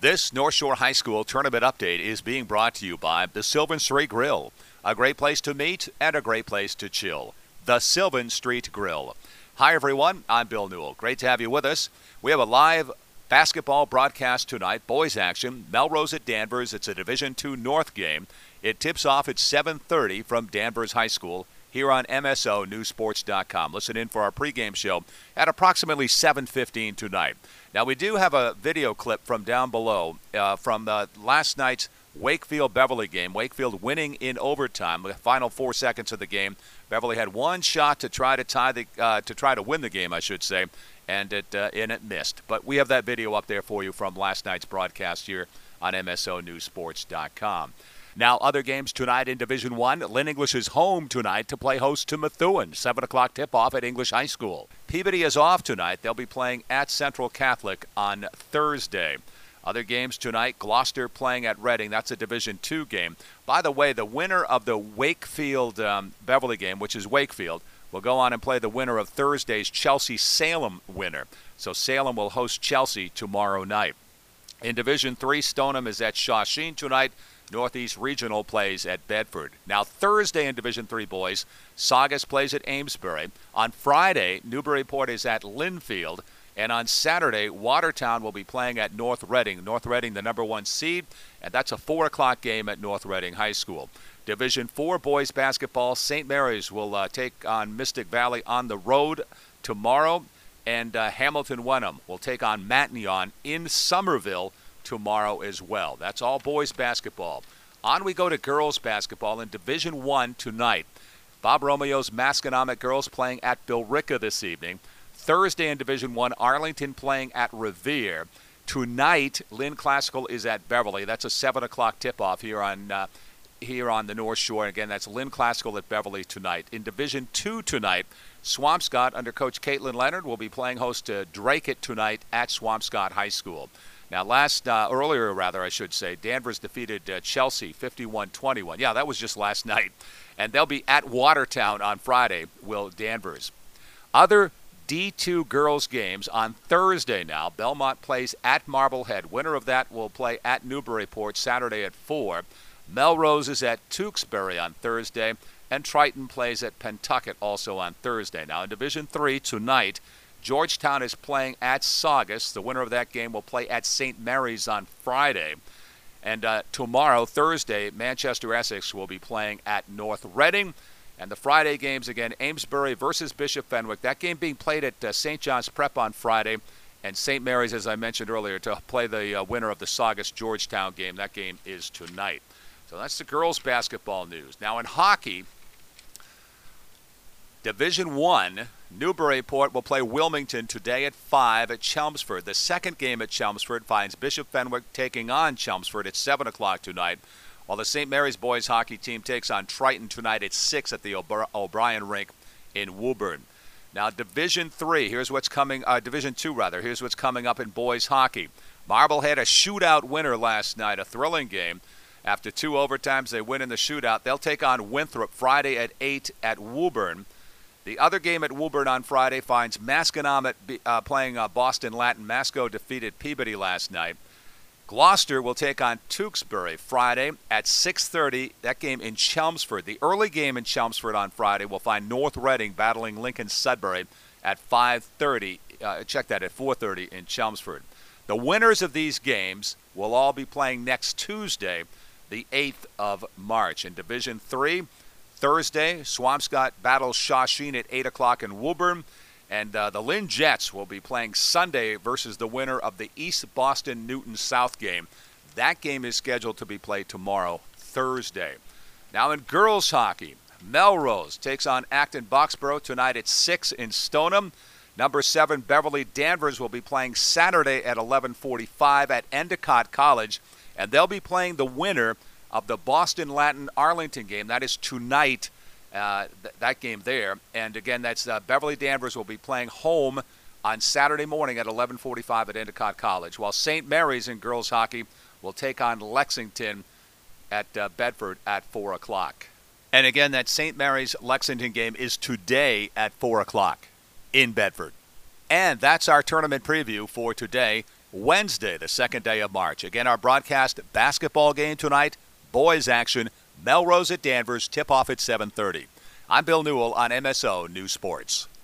This North Shore High School tournament update is being brought to you by the Sylvan Street Grill, a great place to meet and a great place to chill. The Sylvan Street Grill. Hi, everyone. I'm Bill Newell. Great to have you with us. We have a live basketball broadcast tonight, boys action, Melrose at Danvers. It's a Division II North game. It tips off at 7:30 from Danvers High School here on MSONewsports.com. Listen in for our pregame show at approximately 7:15 tonight. Now, we do have a video clip from down below from last night's Wakefield-Beverly game. Wakefield winning in overtime. The final 4 seconds of the game, Beverly had one shot to try to win the game, I should say, and it missed. But we have that video up there for you from last night's broadcast here on MSONewsports.com. Now, other games tonight in Division I. Lynn English is home tonight to play host to Methuen. 7 o'clock tip-off at English High School. Peabody is off tonight. They'll be playing at Central Catholic on Thursday. Other games tonight, Gloucester playing at Reading. That's a Division II game. By the way, the winner of the Wakefield-Beverly game, which is Wakefield, will go on and play the winner of Thursday's Chelsea-Salem winner. So Salem will host Chelsea tomorrow night. In Division III, Stoneham is at Shawsheen tonight. Northeast Regional plays at Bedford. Now, Thursday in Division III, boys, Saugus plays at Amesbury. On Friday, Newburyport is at Linfield. And on Saturday, Watertown will be playing at North Reading. North Reading, the number 1 seed, and that's a 4 o'clock game at North Reading High School. Division IV boys basketball, St. Mary's will take on Mystic Valley on the road tomorrow. And Hamilton Wenham will take on Matignon in Somerville tomorrow as well. That's all boys basketball. On we go to girls basketball in Division I tonight. Bob Romeo's Masconomet girls playing at Billerica this evening. Thursday in Division I, Arlington playing at Revere. Tonight, Lynn Classical is at Beverly. That's a 7 o'clock tip-off here on the North Shore. Again, that's Lynn Classical at Beverly tonight. In Division II tonight, Swampscott under Coach Caitlin Leonard will be playing host to Drake tonight at Swampscott High School. Now, earlier, Danvers defeated Chelsea 51-21. Yeah, that was just last night. And they'll be at Watertown on Friday, will Danvers. Other D2 girls games on Thursday now. Belmont plays at Marblehead. Winner of that will play at Newburyport Saturday at 4. Melrose is at Tewksbury on Thursday. And Triton plays at Pentucket also on Thursday. Now, in Division III tonight, Georgetown is playing at Saugus. The winner of that game will play at St. Mary's on Friday. And tomorrow, Thursday, Manchester Essex will be playing at North Reading. And the Friday games, again, Amesbury versus Bishop Fenwick. That game being played at St. John's Prep on Friday. And St. Mary's, as I mentioned earlier, to play the winner of the Saugus-Georgetown game. That game is tonight. So that's the girls' basketball news. Now in hockey, Division I, Newburyport will play Wilmington today at 5 at Chelmsford. The second game at Chelmsford finds Bishop Fenwick taking on Chelmsford at 7 o'clock tonight, while the St. Mary's boys hockey team takes on Triton tonight at 6 at the O'Brien Rink in Woburn. Now, Division II, here's what's coming up in boys hockey. Marblehead, a shootout winner last night, a thrilling game. After 2 overtimes, they win in the shootout. They'll take on Winthrop Friday at 8 at Woburn. The other game at Woburn on Friday finds Masconomet playing Boston Latin. Masco defeated Peabody last night. Gloucester will take on Tewksbury Friday at 6:30. That game in Chelmsford. The early game in Chelmsford on Friday will find North Reading battling Lincoln Sudbury at 5:30. At 4:30 in Chelmsford. The winners of these games will all be playing next Tuesday, the 8th of March. In Division III, Thursday, Swampscott battles Shawsheen at 8 o'clock in Woburn. And the Lynn Jets will be playing Sunday versus the winner of the East Boston Newton South game. That game is scheduled to be played tomorrow, Thursday. Now in girls hockey, Melrose takes on Acton Boxborough tonight at 6 in Stoneham. Number 7, Beverly Danvers will be playing Saturday at 11:45 at Endicott College. And they'll be playing the winner of the Boston Latin Arlington game. That is tonight. That game there. And again, that's Beverly Danvers will be playing home on Saturday morning at 11:45 at Endicott College, while St. Mary's in girls hockey will take on Lexington at Bedford at 4 o'clock. And again, that St. Mary's-Lexington game is today at 4 o'clock in Bedford. And that's our tournament preview for today. Wednesday, the second day of March. Again, our broadcast basketball game tonight, boys action, Melrose at Danvers, tip-off at 7:30. I'm Bill Newell on MSO News Sports.